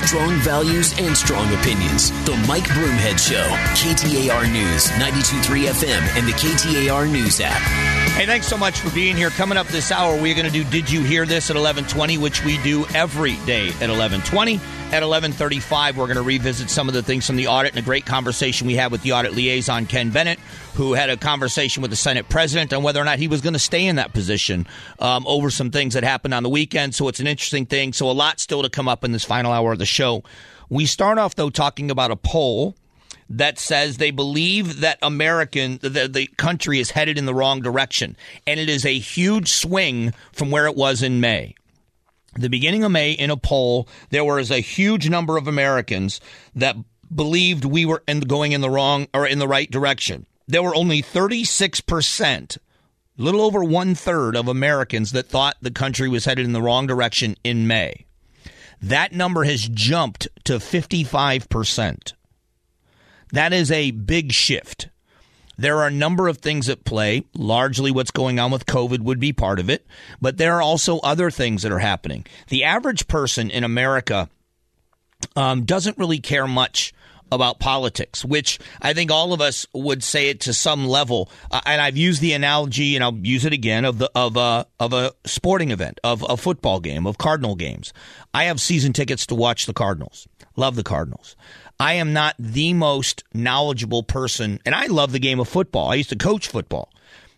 Strong values and strong opinions. The Mike Broomhead Show. KTAR News, 92.3 FM, and the KTAR News app. Hey, thanks so much for being here. Coming up this hour, we're going to do Did You Hear This at 11:20, which we do every day at 11:20. At 11:35, we're going to revisit some of the things from the audit and a great conversation we had with the audit liaison, Ken Bennett, who had a conversation with the Senate president on whether or not he was going to stay in that position over some things that happened on the weekend. So it's an interesting thing. So a lot still to come up in this final hour of the show. We start off, though, talking about a poll that says they believe that the country is headed in the wrong direction. And it is a huge swing from where it was in May. The beginning of May, in a poll, there was a huge number of Americans that believed we were going in the wrong or in the right direction. There were only 36%, a little over 1/3 of Americans that thought the country was headed in the wrong direction in May. That number has jumped to 55%. That is a big shift. There are a number of things at play. Largely what's going on with COVID would be part of it. But there are also other things that are happening. The average person in America doesn't really care much about politics, which I think all of us would say it to some level. And I've used the analogy, and I'll use it again, of a sporting event, of a football game, of Cardinal games. I have season tickets to watch the Cardinals. Love the Cardinals. I am not the most knowledgeable person, and I love the game of football. I used to coach football.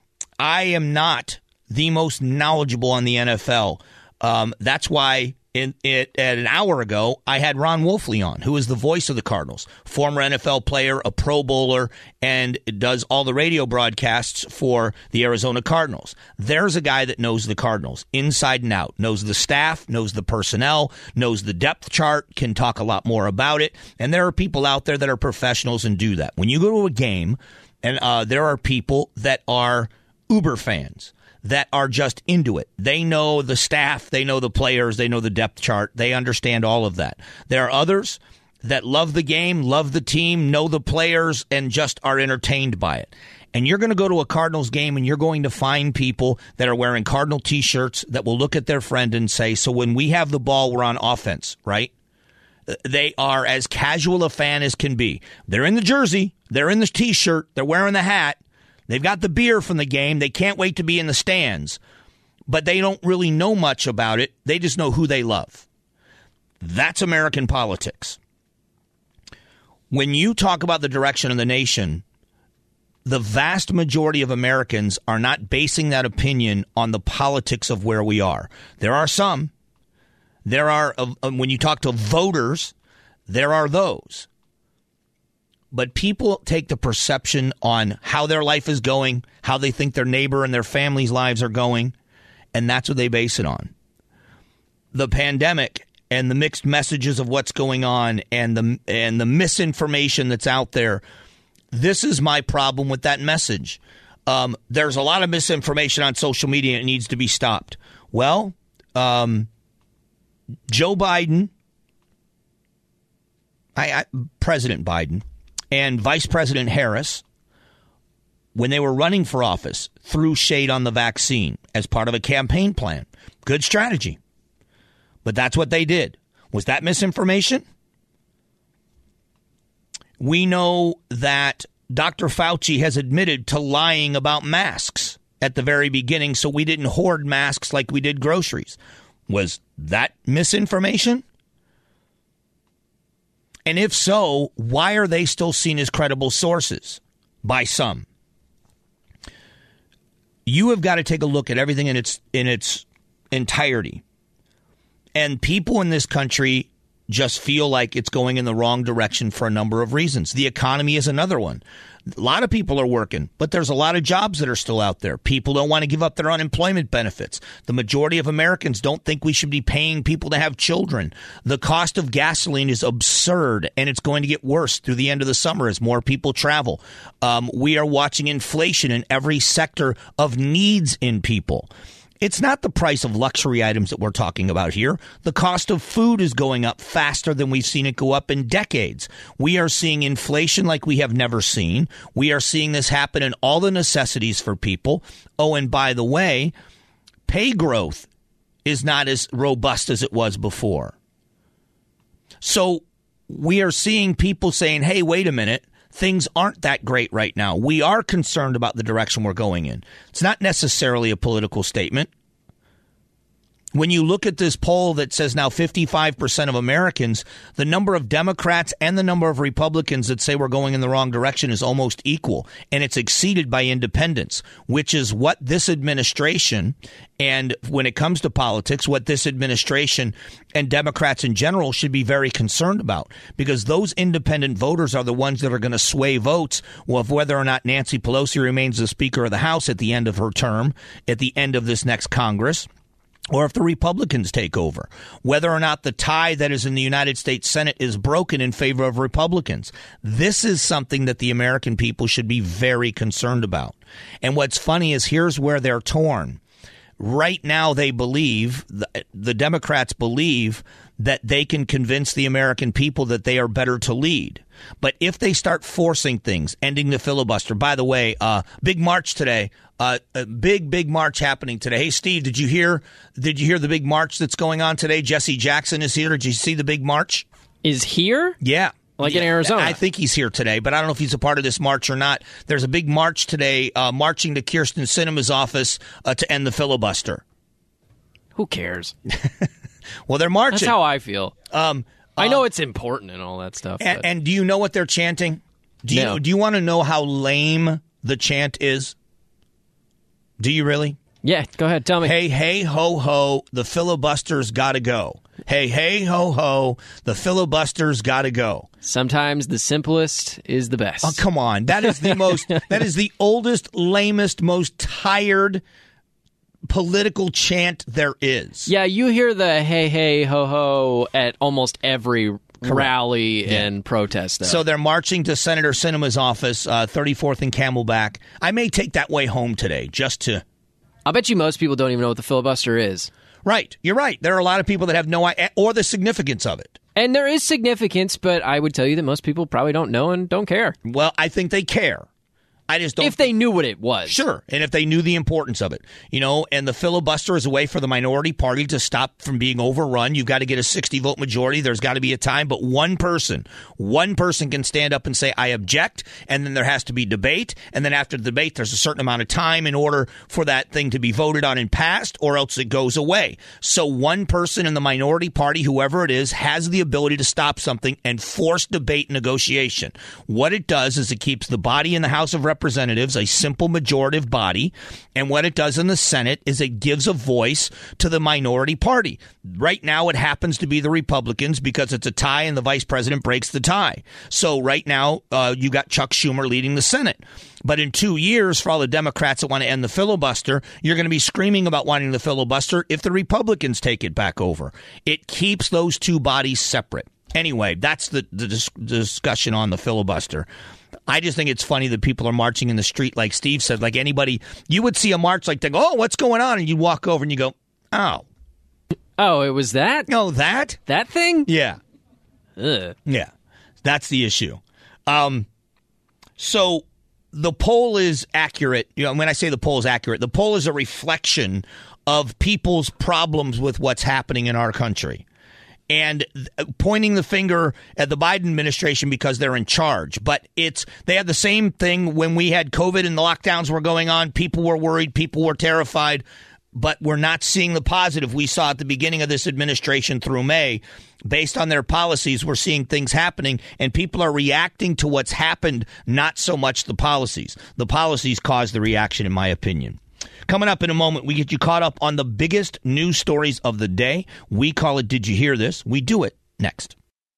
I am not the most knowledgeable on the NFL. That's why at an hour ago, I had Ron Wolfley on, who is the voice of the Cardinals, former NFL player, a Pro Bowler, and does all the radio broadcasts for the Arizona Cardinals. There's a guy that knows the Cardinals inside and out, knows the staff, knows the personnel, knows the depth chart, can talk a lot more about it. And there are people out there that are professionals and do that. When you go to a game, and there are people that are Uber fans, that are just into it. They know the staff, they know the players, they know the depth chart, they understand all of that. There are others that love the game, love the team, know the players, and just are entertained by it. And you're going to go to a Cardinals game and you're going to find people that are wearing Cardinal t-shirts that will look at their friend and say, so when we have the ball, we're on offense, right? They are as casual a fan as can be. They're in the jersey, they're in the t-shirt, they're wearing the hat. They've got the beer from the game. They can't wait to be in the stands. But they don't really know much about it. They just know who they love. That's American politics. When you talk about the direction of the nation, the vast majority of Americans are not basing that opinion on the politics of where we are. There are some. There are, when you talk to voters, there are those. But people take the perception on how their life is going, how they think their neighbor and their family's lives are going, and that's what they base it on. The pandemic and the mixed messages of what's going on and the misinformation that's out there, this is my problem with that message. There's a lot of misinformation on social media and it needs to be stopped. Well, Joe Biden, President Biden, and Vice President Harris, when they were running for office, threw shade on the vaccine as part of a campaign plan. Good strategy. But that's what they did. Was that misinformation? We know that Dr. Fauci has admitted to lying about masks at the very beginning, so we didn't hoard masks like we did groceries. Was that misinformation? And if so, why are they still seen as credible sources by some? You have got to take a look at everything in its entirety. And people in this country just feel like it's going in the wrong direction for a number of reasons. The economy is another one. A lot of people are working, but there's a lot of jobs that are still out there. People don't want to give up their unemployment benefits. The majority of Americans don't think we should be paying people to have children. The cost of gasoline is absurd, and it's going to get worse through the end of the summer as more people travel. We are watching inflation in every sector of needs in people. It's not the price of luxury items that we're talking about here. The cost of food is going up faster than we've seen it go up in decades. We are seeing inflation like we have never seen. We are seeing this happen in all the necessities for people. Oh, and by the way, pay growth is not as robust as it was before. So we are seeing people saying, hey, wait a minute. Things aren't that great right now. We are concerned about the direction we're going in. It's not necessarily a political statement. When you look at this poll that says now 55% of Americans, the number of Democrats and the number of Republicans that say we're going in the wrong direction is almost equal, and it's exceeded by independents, which is what this administration, and when it comes to politics, what this administration and Democrats in general should be very concerned about, because those independent voters are the ones that are going to sway votes of whether or not Nancy Pelosi remains the Speaker of the House at the end of her term, at the end of this next Congress, or if the Republicans take over, whether or not the tie that is in the United States Senate is broken in favor of Republicans. This is something that the American people should be very concerned about. And what's funny is here's where they're torn. Right now, they believe, the Democrats believe, that they can convince the American people that they are better to lead. But if they start forcing things, ending the filibuster, by the way, big march today, a big march happening today. Hey, Steve, did you hear the big march that's going on today? Jesse Jackson is here. Did you see the big march? Is here? Yeah. Like in Arizona? I think he's here today, but I don't know if he's a part of this march or not. There's a big march today, marching to Kyrsten Sinema's office to end the filibuster. Who cares? Well, they're marching. That's how I feel. I know it's important and all that stuff. And do you know what they're chanting? Do you want to know how lame the chant is? Do you really? Yeah, go ahead. Tell me. Hey, hey, ho, ho, the filibuster's got to go. Hey, hey, ho, ho, the filibuster's got to go. Sometimes the simplest is the best. Oh, come on. That is the oldest, lamest, most tired political chant there is. Yeah, you hear the hey, hey, ho, ho at almost every rally and protest, though. So they're marching to Senator Sinema's office, 34th and Camelback. I may take that way home today just to... I bet you most people don't even know what the filibuster is. Right. You're right. There are a lot of people that have no idea or the significance of it. And there is significance, but I would tell you that most people probably don't know and don't care. Well, I think they care. I just don't. If they knew what it was. Sure. And if they knew the importance of it. And the filibuster is a way for the minority party to stop from being overrun. You've got to get a 60-vote majority. There's got to be a time. But one person can stand up and say, I object. And then there has to be debate. And then after the debate, there's a certain amount of time in order for that thing to be voted on and passed, or else it goes away. So one person in the minority party, whoever it is, has the ability to stop something and force debate and negotiation. What it does is it keeps the body in the House of Representatives a simple majorative body, and what it does in the Senate is it gives a voice to the minority party. Right now it happens to be the Republicans because it's a tie and the vice president breaks the tie. So right now you got Chuck Schumer leading the Senate. But in 2 years, for all the Democrats that want to end the filibuster, you're going to be screaming about wanting the filibuster if the Republicans take it back over. It keeps those two bodies separate. Anyway, that's the discussion on the filibuster. I just think it's funny that people are marching in the street, like Steve said, like anybody. You would see a march like that, oh, what's going on? And you walk over and you go, oh. Oh, it was that? No, that? That thing? Yeah. Ugh. Yeah. That's the issue. So the poll is accurate. When I say the poll is accurate, the poll is a reflection of people's problems with what's happening in our country. And pointing the finger at the Biden administration because they're in charge. But they had the same thing when we had COVID and the lockdowns were going on. People were worried. People were terrified. But we're not seeing the positive we saw at the beginning of this administration through May. Based on their policies, we're seeing things happening, and people are reacting to what's happened, not so much the policies. The policies caused the reaction, in my opinion. Coming up in a moment, we get you caught up on the biggest news stories of the day. We call it Did You Hear This? We do it next.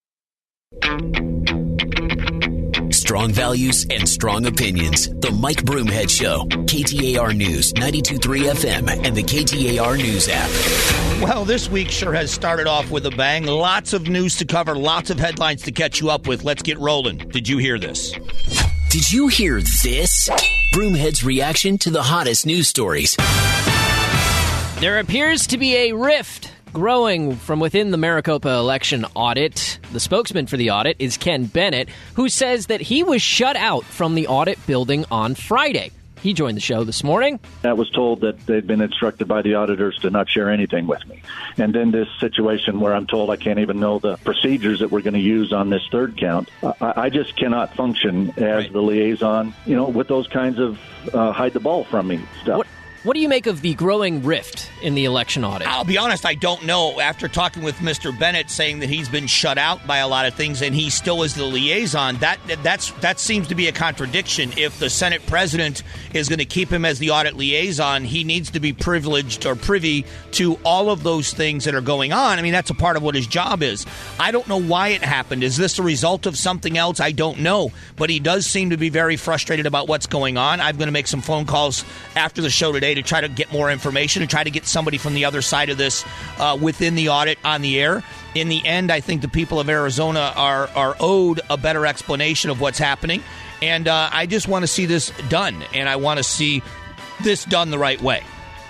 Strong values and strong opinions. The Mike Broomhead Show. KTAR News, 92.3 FM, and the KTAR News app. Well, this week sure has started off with a bang. Lots of news to cover, lots of headlines to catch you up with. Let's get rolling. Did you hear this? Did you hear this? Broomhead's reaction to the hottest news stories. There appears to be a rift growing from within the Maricopa election audit. The spokesman for the audit is Ken Bennett, who says that he was shut out from the audit building on Friday. He joined the show this morning. I was told that they'd been instructed by the auditors to not share anything with me. And then this situation where I'm told I can't even know the procedures that we're going to use on this third count, I just cannot function as the liaison, with those kinds of hide the ball from me stuff. What do you make of the growing rift in the election audit? I'll be honest, I don't know. After talking with Mr. Bennett saying that he's been shut out by a lot of things and he still is the liaison, that seems to be a contradiction. If the Senate president is going to keep him as the audit liaison, he needs to be privileged or privy to all of those things that are going on. I mean, that's a part of what his job is. I don't know why it happened. Is this a result of something else? I don't know. But he does seem to be very frustrated about what's going on. I'm going to make some phone calls after the show today to try to get more information and try to get somebody from the other side of this within the audit on the air. In the end, I think the people of Arizona are owed a better explanation of what's happening. And I just want to see this done. And I want to see this done the right way.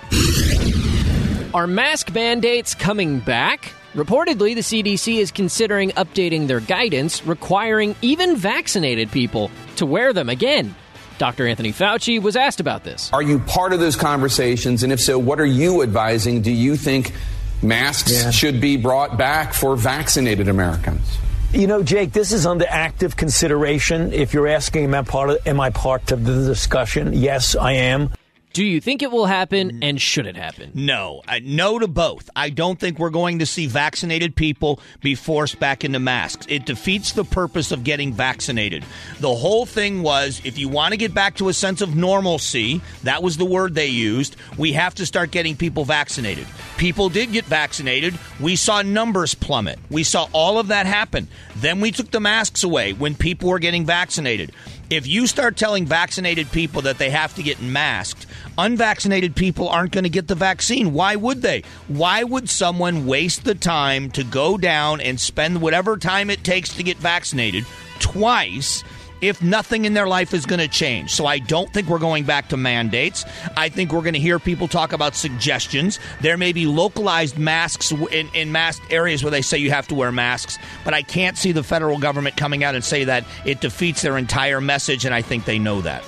Are mask mandates coming back? Reportedly, the CDC is considering updating their guidance, requiring even vaccinated people to wear them again. Dr. Anthony Fauci was asked about this. Are you part of those conversations? And if so, what are you advising? Do you think masks should be brought back for vaccinated Americans? Jake, this is under active consideration. If you're asking, am I part of the discussion? Yes, I am. Do you think it will happen, and should it happen? No. No to both. I don't think we're going to see vaccinated people be forced back into masks. It defeats the purpose of getting vaccinated. The whole thing was, if you want to get back to a sense of normalcy, that was the word they used, we have to start getting people vaccinated. People did get vaccinated. We saw numbers plummet. We saw all of that happen. Then we took the masks away when people were getting vaccinated. If you start telling vaccinated people that they have to get masked, unvaccinated people aren't going to get the vaccine. Why would they? Why would someone waste the time to go down and spend whatever time it takes to get vaccinated twice if nothing in their life is going to change? So I don't think we're going back to mandates. I think we're going to hear people talk about suggestions. There may be localized masks in masked areas where they say you have to wear masks, but I can't see the federal government coming out and say that. It defeats their entire message, and I think they know that.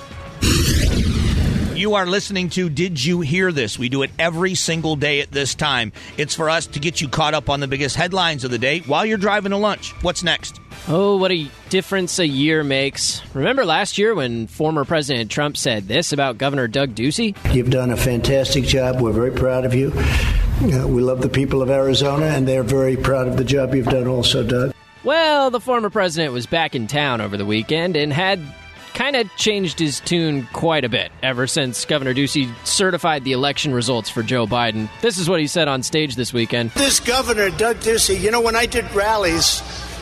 You are listening to Did You Hear This? We do it every single day at this time. It's for us to get you caught up on the biggest headlines of the day while you're driving to lunch. What's next? Oh, what a difference a year makes. Remember last year when former President Trump said this about Governor Doug Ducey? You've done a fantastic job. We're very proud of you. We love the people of Arizona, and they're very proud of the job you've done also, Doug. Well, the former president was back in town over the weekend and had kind of changed his tune quite a bit ever since Governor Ducey certified the election results for Joe Biden. This is what he said on stage this weekend. This governor, Doug Ducey, when I did rallies,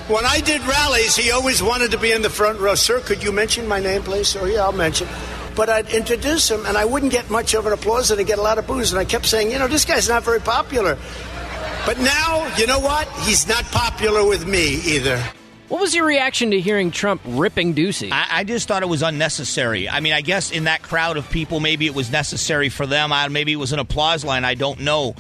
he always wanted to be in the front row. Sir, could you mention my name, please? Oh, yeah, I'll mention. But I'd introduce him, and I wouldn't get much of an applause, and I'd get a lot of boos. And I kept saying, this guy's not very popular. But now, you know what? He's not popular with me either. What was your reaction to hearing Trump ripping Ducey? I just thought it was unnecessary. I mean, I guess in that crowd of people, maybe it was necessary for them. Maybe it was an applause line. I don't know.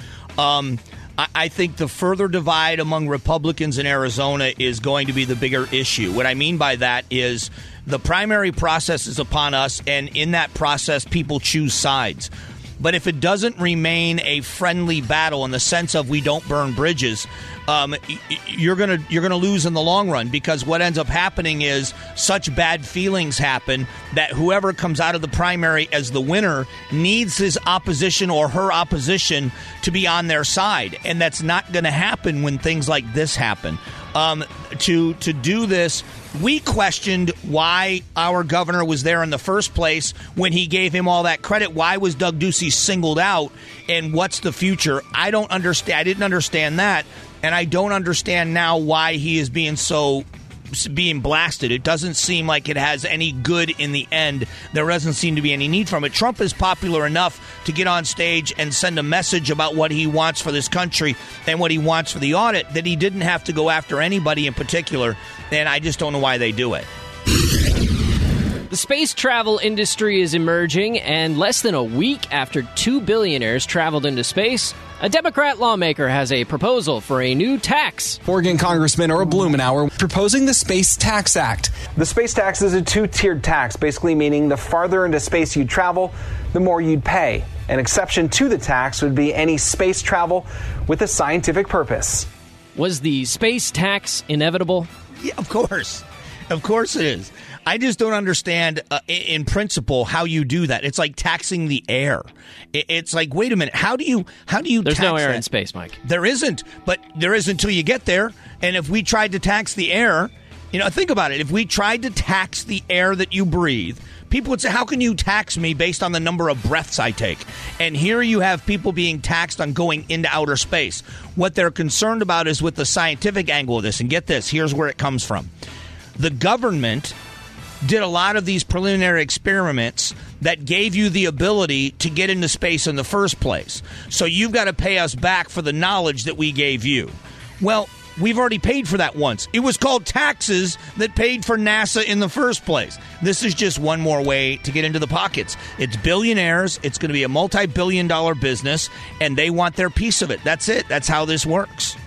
I think the further divide among Republicans in Arizona is going to be the bigger issue. What I mean by that is the primary process is upon us, and in that process, people choose sides. But if it doesn't remain a friendly battle in the sense of we don't burn bridges, you're gonna lose in the long run, because what ends up happening is such bad feelings happen that whoever comes out of the primary as the winner needs his opposition or her opposition to be on their side, and that's not going to happen when things like this happen. To do this, we questioned why our governor was there in the first place when he gave him all that credit. Why was Doug Ducey singled out, and what's the future? I don't understand. I didn't understand that, and I don't understand now why he is being blasted. It doesn't seem like it has any good in the end. There doesn't seem to be any need from it. Trump is popular enough to get on stage and send a message about what he wants for this country and what he wants for the audit that he didn't have to go after anybody in particular, and I just don't know why they do it. The The space travel industry is emerging, and less than a week after 2 billionaires traveled into space, a Democrat lawmaker has a proposal for a new tax. Oregon Congressman Earl Blumenauer proposing the Space Tax Act. The space tax is a two-tiered tax, basically meaning the farther into space you'd travel, the more you'd pay. An exception to the tax would be any space travel with a scientific purpose. Was the space tax inevitable? Yeah, of course. Of course it is. I just don't understand, in principle, how you do that. It's like taxing the air. It's like, wait a minute, how do you There's tax no air that? in space, Mike. There isn't, but there is until you get there. And if we tried to tax the air, think about it. If we tried to tax the air that you breathe, people would say, how can you tax me based on the number of breaths I take? And here you have people being taxed on going into outer space. What they're concerned about is with the scientific angle of this. And get this, here's where it comes from. The government did a lot of these preliminary experiments that gave you the ability to get into space in the first place. So you've got to pay us back for the knowledge that we gave you. Well, we've already paid for that once. It was called taxes that paid for NASA in the first place. This is just one more way to get into the pockets. It's billionaires. It's going to be a multi-billion-dollar business, and they want their piece of it. That's it. That's how this works.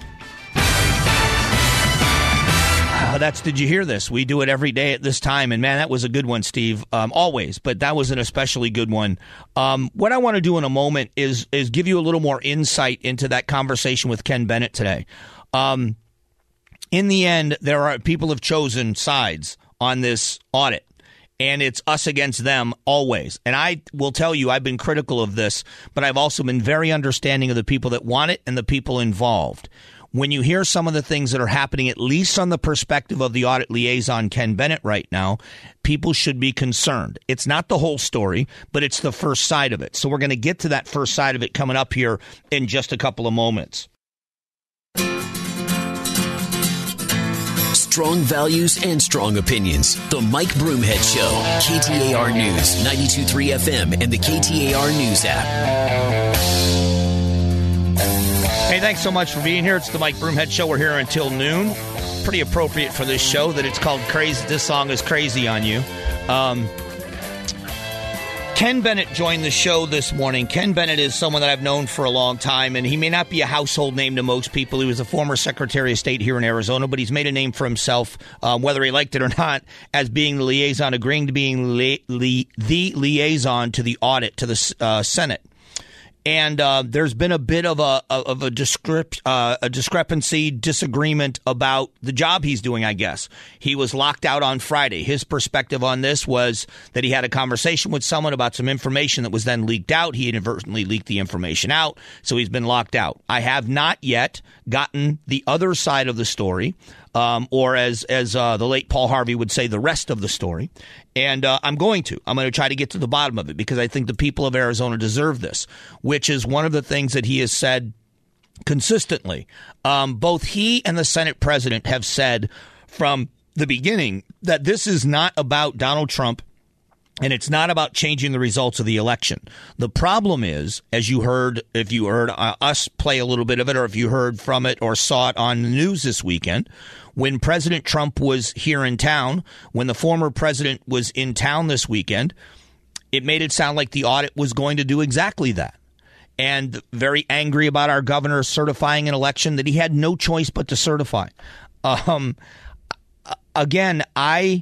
Did you hear this? We do it every day at this time. And, man, that was a good one, Steve. Always. But that was an especially good one. What I want to do in a moment is give you a little more insight into that conversation with Ken Bennett today. In the end, people have chosen sides on this audit. And it's us against them always. And I will tell you, I've been critical of this, but I've also been very understanding of the people that want it and the people involved. When you hear some of the things that are happening, at least on the perspective of the audit liaison, Ken Bennett, right now, people should be concerned. It's not the whole story, but it's the first side of it. So we're going to get to that first side of it coming up here in just a couple of moments. Strong values and strong opinions. The Mike Broomhead Show. KTAR News, 92.3 FM, and the KTAR News app. Hey, thanks so much for being here. It's the Mike Broomhead Show. We're here until noon. Pretty appropriate for this show that it's called Crazy. This song is Crazy on You. Ken Bennett joined the show this morning. Ken Bennett is someone that I've known for a long time, and he may not be a household name to most people. He was a former Secretary of State here in Arizona, but he's made a name for himself, whether he liked it or not, as being the liaison, agreeing to being the liaison to the audit to the Senate. And there's been a bit of a discrepancy, disagreement about the job he's doing, I guess. He was locked out on Friday. His perspective on this was that he had a conversation with someone about some information that was then leaked out. He inadvertently leaked the information out, so he's been locked out. I have not yet gotten the other side of the story, or as the late Paul Harvey would say, the rest of the story. And I'm going to try to get to the bottom of it because I think the people of Arizona deserve this, which is one of the things that he has said consistently. Both he and the Senate president have said from the beginning that this is not about Donald Trump and it's not about changing the results of the election. The problem is, as you heard, if you heard us play a little bit of it, or if you heard from it or saw it on the news this weekend, when President Trump was here in town, when the former president was in town this weekend, it made it sound like the audit was going to do exactly that. And very angry about our governor certifying an election that he had no choice but to certify. Again, I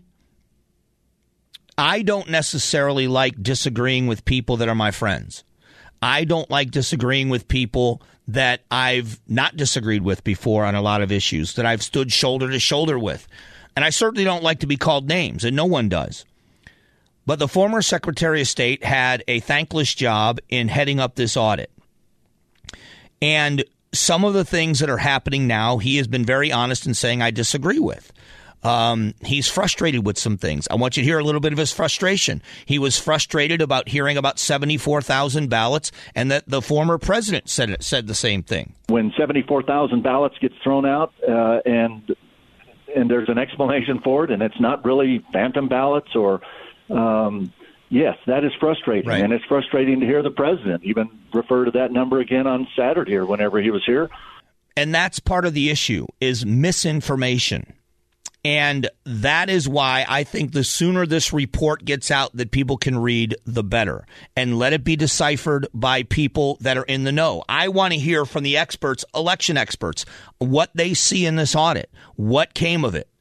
don't necessarily like disagreeing with people that are my friends. I don't like disagreeing with people that I've not disagreed with before on a lot of issues, that I've stood shoulder to shoulder with. And I certainly don't like to be called names, and no one does. But the former Secretary of State had a thankless job in heading up this audit. And some of the things that are happening now, he has been very honest in saying I disagree with. He's frustrated with some things. I want you to hear a little bit of his frustration. He was frustrated about hearing about 74,000 ballots and that the former president said the same thing. When 74,000 ballots gets thrown out and there's an explanation for it and it's not really phantom ballots or yes, that is frustrating. Right. And it's frustrating to hear the president even refer to that number again on Saturday or whenever he was here. And that's part of the issue is misinformation. And that is why I think the sooner this report gets out that people can read, the better. And let it be deciphered by people that are in the know. I want to hear from the experts, election experts, what they see in this audit, what came of it.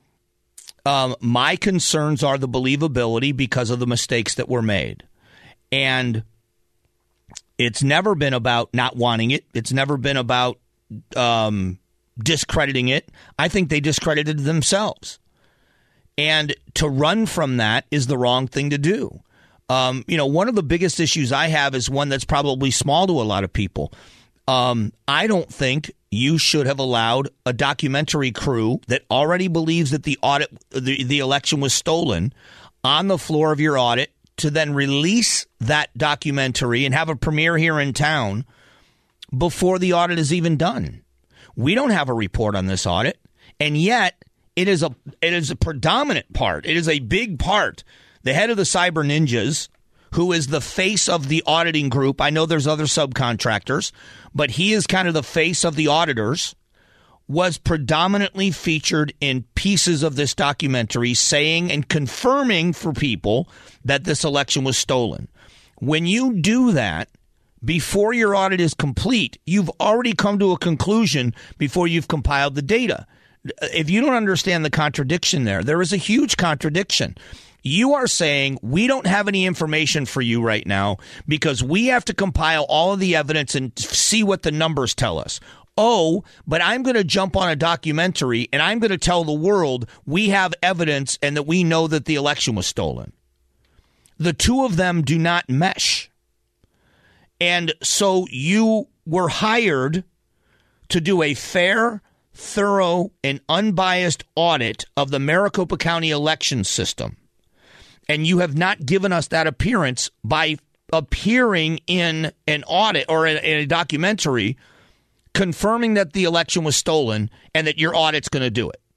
My concerns are the believability because of the mistakes that were made. And it's never been about not wanting it. It's never been about discrediting it. I think they discredited themselves. And to run from that is the wrong thing to do. One of the biggest issues I have is one that's probably small to a lot of people. I don't think you should have allowed a documentary crew that already believes that the election was stolen on the floor of your audit to then release that documentary and have a premiere here in town before the audit is even done. We don't have a report on this audit, and yet it is a predominant part. It is a big part. The head of the Cyber Ninjas, who is the face of the auditing group, I know there's other subcontractors, but he is kind of the face of the auditors, was predominantly featured in pieces of this documentary saying and confirming for people that this election was stolen. When you do that, before your audit is complete, you've already come to a conclusion before you've compiled the data. If you don't understand the contradiction there is a huge contradiction. You are saying we don't have any information for you right now because we have to compile all of the evidence and see what the numbers tell us. Oh, but I'm going to jump on a documentary and I'm going to tell the world we have evidence and that we know that the election was stolen. The two of them do not mesh. And so you were hired to do a fair, thorough, and unbiased audit of the Maricopa County election system. And you have not given us that appearance by appearing in an audit or in a documentary confirming that the election was stolen and that your audit's going to do it.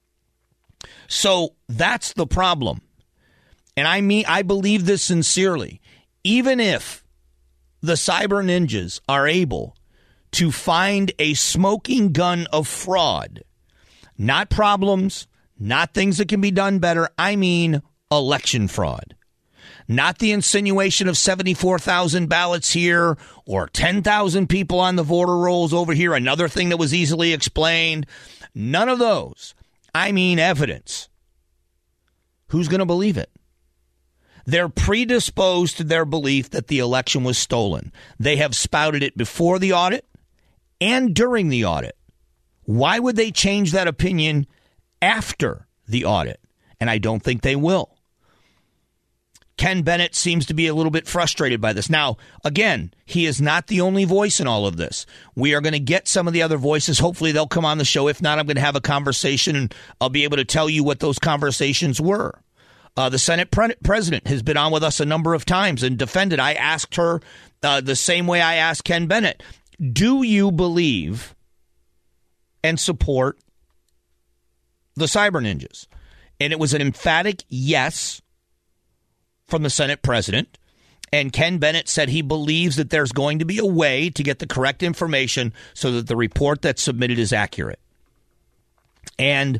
So that's the problem. And I believe this sincerely. Even if the Cyber Ninjas are able to find a smoking gun of fraud, not problems, not things that can be done better, I mean election fraud. Not the insinuation of 74,000 ballots here or 10,000 people on the voter rolls over here, another thing that was easily explained. None of those. I mean evidence. Who's going to believe it? They're predisposed to their belief that the election was stolen. They have spouted it before the audit and during the audit. Why would they change that opinion after the audit? And I don't think they will. Ken Bennett seems to be a little bit frustrated by this. Now, again, he is not the only voice in all of this. We are going to get some of the other voices. Hopefully they'll come on the show. If not, I'm going to have a conversation and I'll be able to tell you what those conversations were. The Senate president has been on with us a number of times and defended. I asked her the same way I asked Ken Bennett, do you believe and support the Cyber Ninjas? And it was an emphatic yes from the Senate president. And Ken Bennett said he believes that there's going to be a way to get the correct information so that the report that's submitted is accurate. And,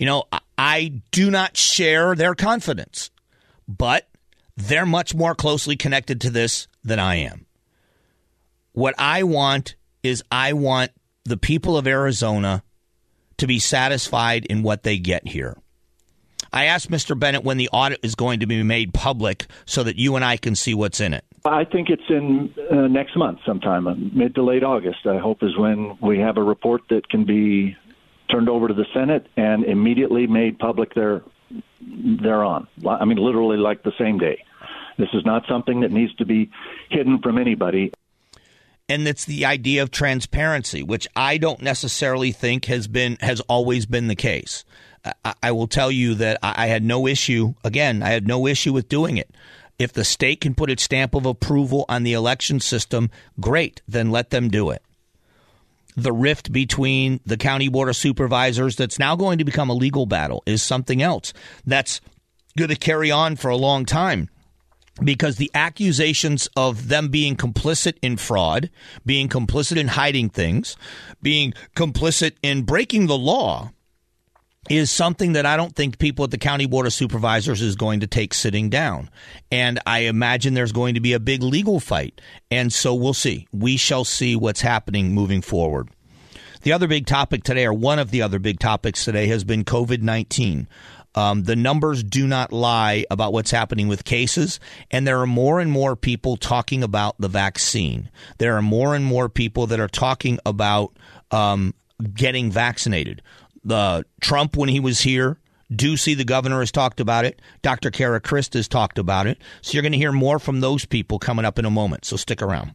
I do not share their confidence, but they're much more closely connected to this than I am. What I want is the people of Arizona to be satisfied in what they get here. I asked Mr. Bennett when the audit is going to be made public so that you and I can see what's in it. I think it's in next month sometime, mid to late August, I hope is when we have a report that can be turned over to the Senate and immediately made public thereon. I mean, literally like the same day. This is not something that needs to be hidden from anybody. And it's the idea of transparency, which I don't necessarily think has always been the case. I will tell you that I had no issue. Again, I had no issue with doing it. If the state can put its stamp of approval on the election system, great, then let them do it. The rift between the county board of supervisors that's now going to become a legal battle is something else that's going to carry on for a long time. Because the accusations of them being complicit in fraud, being complicit in hiding things, being complicit in breaking the law is something that I don't think people at the County Board of Supervisors is going to take sitting down. And I imagine there's going to be a big legal fight. And so we'll see. We shall see what's happening moving forward. The other big topic today, or one of the other big topics today, has been COVID-19. The numbers do not lie about what's happening with cases, and there are more and more people talking about the vaccine. There are more and more people that are talking about getting vaccinated. Trump, when he was here, Ducey, the governor, has talked about it. Dr. Kara Christ has talked about it. So you're going to hear more from those people coming up in a moment. So stick around.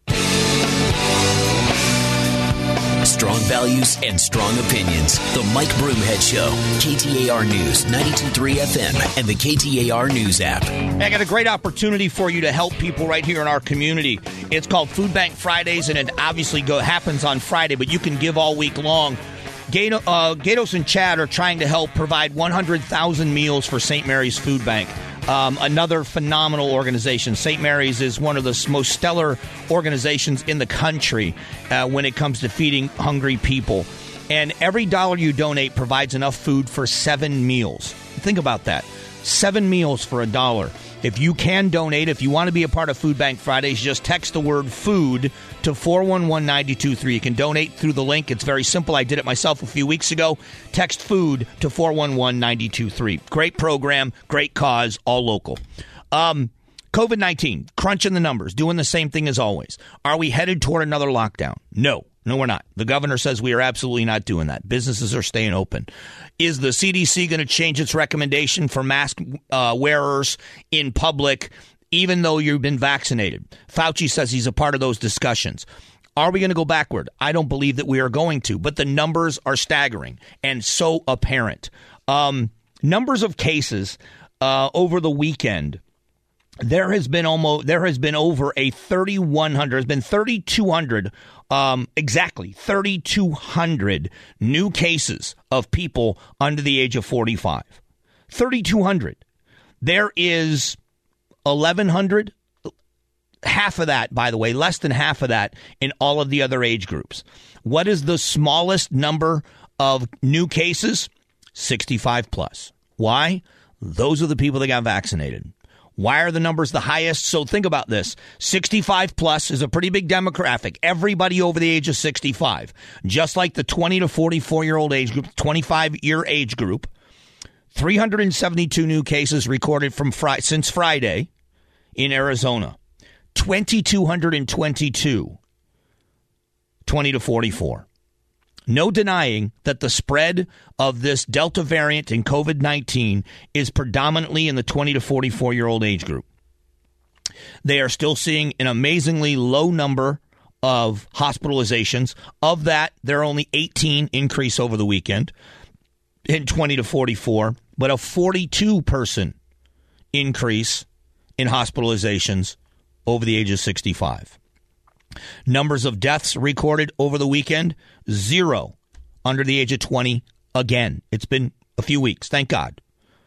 Strong values and strong opinions. The Mike Broomhead Show. KTAR News, 92.3 FM, and the KTAR News app. I got a great opportunity for you to help people right here in our community. It's called Food Bank Fridays, and it obviously happens on Friday, but you can give all week long. Gatos and Chad are trying to help provide 100,000 meals for St. Mary's Food Bank. Another phenomenal organization. St. Mary's is one of the most stellar organizations in the country when it comes to feeding hungry people. And every dollar you donate provides enough food for 7 meals. Think about that. 7 meals for $1. If you can donate, if you want to be a part of Food Bank Fridays, just text the word food to 411-923. You can donate through the link. It's very simple. I did it myself a few weeks ago. Text food to 411-923. Great program, great cause, all local. COVID-19, crunching the numbers, doing the same thing as always. Are we headed toward another lockdown? No, we're not. The governor says we are absolutely not doing that. Businesses are staying open. Is the CDC going to change its recommendation for mask wearers in public, even though you've been vaccinated? Fauci says he's a part of those discussions. Are we going to go backward? I don't believe that we are going to, but the numbers are staggering and so apparent. Numbers of cases over the weekend. There has been over a 3,100. There's been 3,200, exactly 3,200 new cases of people under the age of 45. 3,200. There is 1,100. Half of that, by the way, less than half of that in all of the other age groups. What is the smallest number of new cases? 65 plus. Why? Those are the people that got vaccinated. Why are the numbers the highest? So think about this. 65 plus is a pretty big demographic. Everybody over the age of 65. Just like the 20 to 44-year-old age group, 25-year age group. 372 new cases recorded since Friday in Arizona. 2,222, 20 to 44. No denying that the spread of this Delta variant in COVID-19 is predominantly in the 20 to 44-year-old age group. They are still seeing an amazingly low number of hospitalizations. Of that, there are only 18 increase over the weekend in 20 to 44, but a 42% increase in hospitalizations over the age of 65. Numbers of deaths recorded over the weekend, 0 under the age of 20. Again, it's been a few weeks, thank God.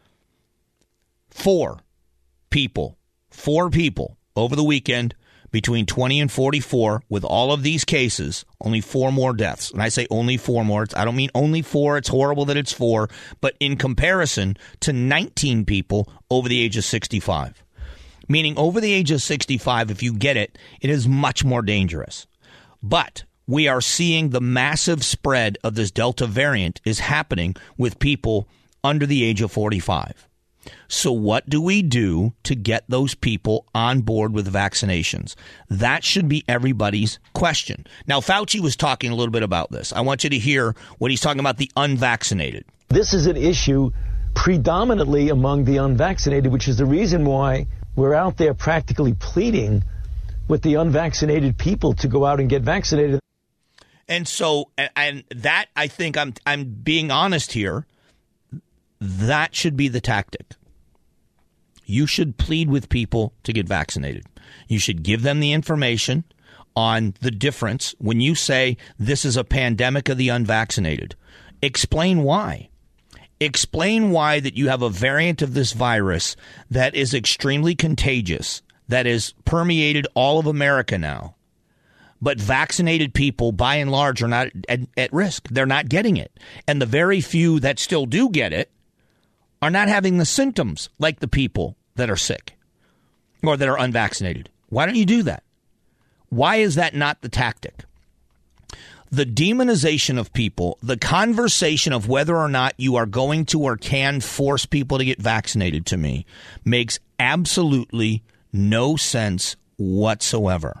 4 people over the weekend between 20 and 44 with all of these cases, only 4 more deaths. And I say only 4 more. I don't mean only 4. It's horrible that it's 4. But in comparison to 19 people over the age of 65. Meaning over the age of 65, if you get it, it is much more dangerous. But we are seeing the massive spread of this Delta variant is happening with people under the age of 45. So what do we do to get those people on board with vaccinations? That should be everybody's question. Now, Fauci was talking a little bit about this. I want you to hear what he's talking about the unvaccinated. This is an issue predominantly among the unvaccinated, which is the reason why we're out there practically pleading with the unvaccinated people to go out and get vaccinated. And so, and that, I think I'm being honest here, that should be the tactic. You should plead with people to get vaccinated. You should give them the information on the difference when you say this is a pandemic of the unvaccinated. Explain why. Explain why that you have a variant of this virus that is extremely contagious, that has permeated all of America now. But vaccinated people, by and large, are not at risk. They're not getting it. And the very few that still do get it are not having the symptoms like the people that are sick or that are unvaccinated. Why don't you do that? Why is that not the tactic? The demonization of people, the conversation of whether or not you are going to or can force people to get vaccinated, to me, makes absolutely no sense whatsoever.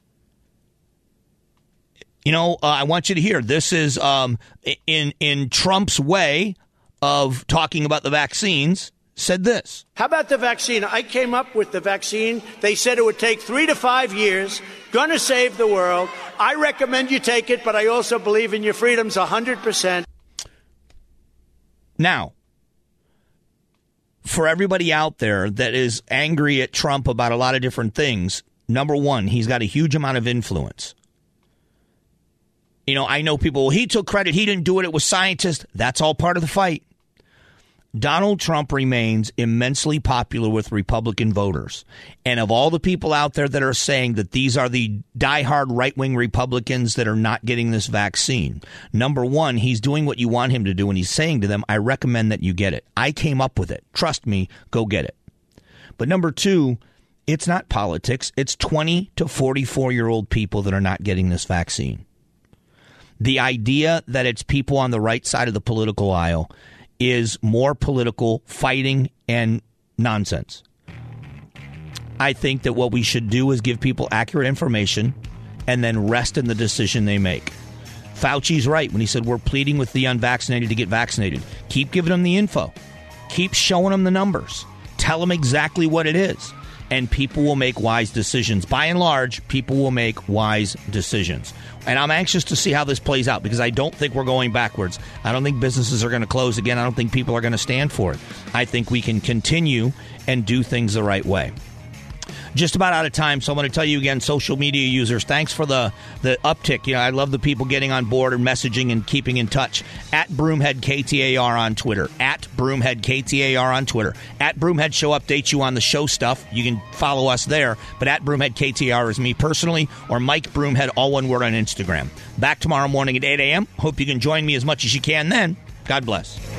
You know, I want you to hear, this is in Trump's way of talking about the vaccines, said this. How about the vaccine? I came up with the vaccine. They said it would take 3 to 5 years, going to save the world. I recommend you take it, but I also believe in your freedoms 100%. Now, for everybody out there that is angry at Trump about a lot of different things, number one, he's got a huge amount of influence. You know, I know people, well, he took credit, he didn't do it, it was scientists. That's all part of the fight. Donald Trump remains immensely popular with Republican voters. And of all the people out there that are saying that these are the diehard right-wing Republicans that are not getting this vaccine, number one, he's doing what you want him to do, and he's saying to them, I recommend that you get it. I came up with it. Trust me, go get it. But number two, it's not politics. It's 20 to 44-year-old people that are not getting this vaccine. The idea that it's people on the right side of the political aisle is more political fighting and nonsense. I think that what we should do is give people accurate information and then rest in the decision they make. Fauci's right when he said we're pleading with the unvaccinated to get vaccinated. Keep giving them the info. Keep showing them the numbers. Tell them exactly what it is. And people will make wise decisions. By and large, people will make wise decisions. And I'm anxious to see how this plays out because I don't think we're going backwards. I don't think businesses are going to close again. I don't think people are going to stand for it. I think we can continue and do things the right way. Just about out of time, so I'm going to tell you again, social media users, thanks for the uptick. You know, I love the people getting on board and messaging and keeping in touch. At Broomhead KTAR on Twitter. At Broomhead KTAR on Twitter. At Broomhead Show updates you on the show stuff. You can follow us there. But at Broomhead KTAR is me personally, or Mike Broomhead, all one word on Instagram. Back tomorrow morning at 8 a.m. Hope you can join me as much as you can then. God bless.